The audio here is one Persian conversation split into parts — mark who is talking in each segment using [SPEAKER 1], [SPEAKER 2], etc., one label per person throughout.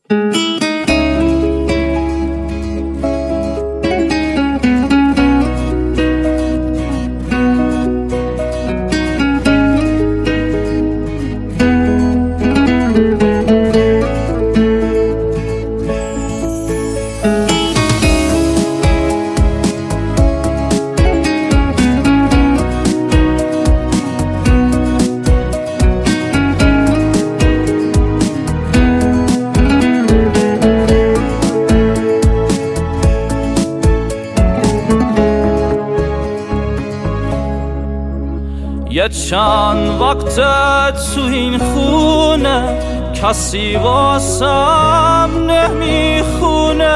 [SPEAKER 1] یه چند وقته تو این خونه کسی واسم نمیخونه،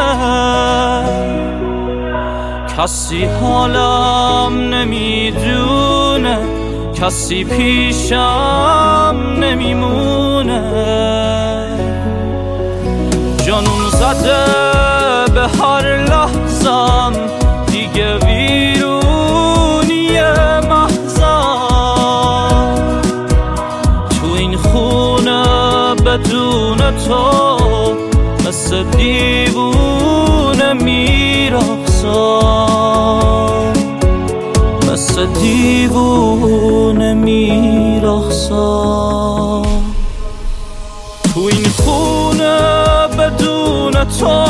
[SPEAKER 1] کسی حالم نمیدونه، کسی پیشم نمیمونه. جنون زده به هر لحظم دیگه ویرونی محضم، تو این خونه بدون تو مثل دیوونه میرقصم، مثل دیوونه میرقصم. تو این خونه بدون تو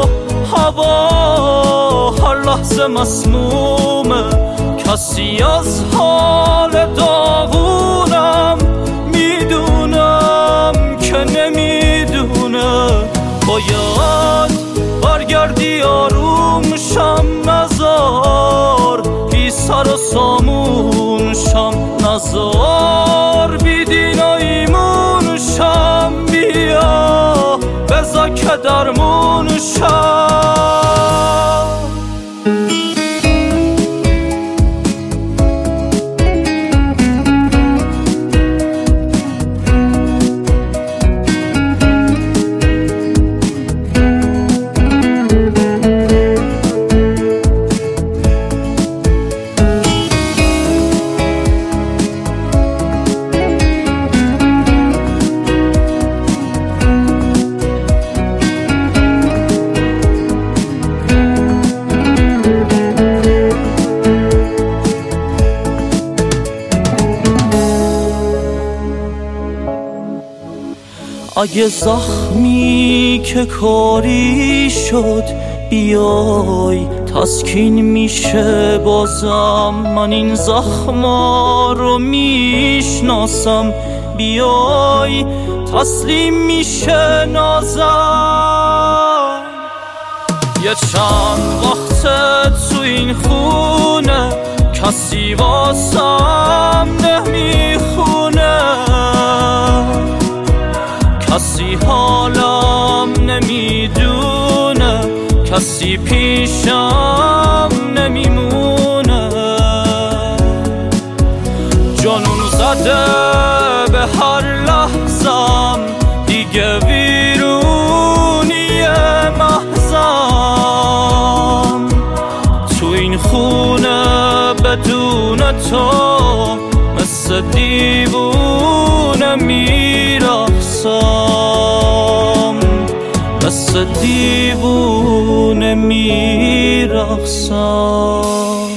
[SPEAKER 1] هوا هر لحظه مسمومه، کسی از حال داغونم میدونم که نمیدونه. باید برگردی آروم شم، نزار بی سر و سامون شم، نزار بی دین و ایمون شم، بیا بذار که درمون شم. اگه زخمی که کاری شد بیای تسکین میشه بازم، من این زخما رو میشناسم، بیای تسلیم میشه نازم. یه چند وقته تو این خونه کسی واسم نمیخونه، کسی حالم نمیدونه، کسی پیشم نمیمونه. جنون زده به هر لحظم دیگه ویرونی محضم، تو این خونه بدون تو مثل دیوونه میرقصم، مثل دیوونه میرقصم.